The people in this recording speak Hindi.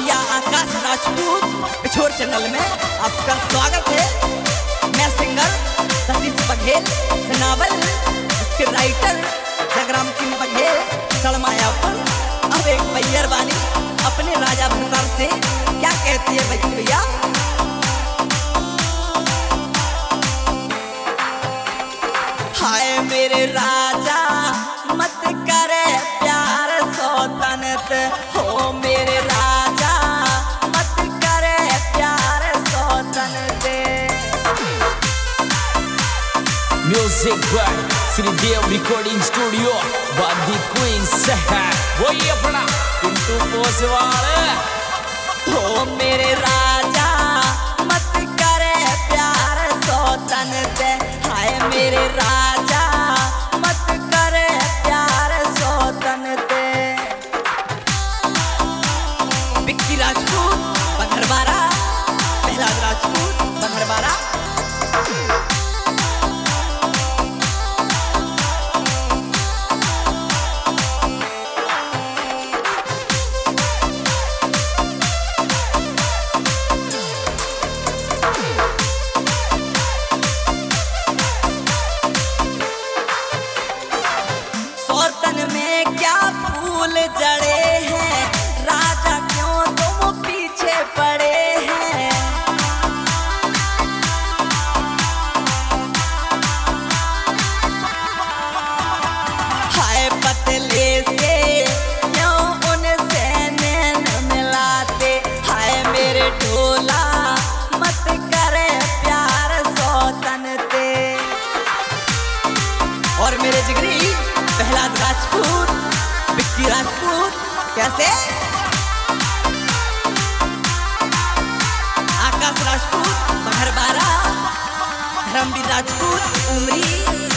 भैया आकाश राजपूत पिछोर चैनल में आपका स्वागत है। मैं सिंगर सतीश बघेल नावल इसके राइटर जगराम सिंह बघेल सड़मायापुर। अब एक बैयर बानी अपने राजा भंसार से क्या कहती है बच्ची भैया। हाय मेरे राजा मत करे प्यार सौतनत हो, मेरे राजा मत करे प्यार सौतनत। Music by Shridev recording studio बादी क्वींस है वही अपना पिंटू पोसवाल हो। मेरे राजा मत करे प्यार सौतनत, हाय मेरे राजा मत करे प्यार सौतनत। विक्की राजपूत बघरवारा, प्रहलाद राजपूत बघरवारा। सौतन में क्या फूल जड़े हैं, राजा क्यों तुम पीछे पड़े हैं। हाय पतले से क्यों उनसे नैन मिलाते, हाय मेरे ढोला मत करे प्यार सौतनते। और मेरे जिगरी प्रहलाद राजपूत विक्की राजपूत कैसे, आकाश राजपूत बघरवारा, धर्मवीर राजपूत उमरी।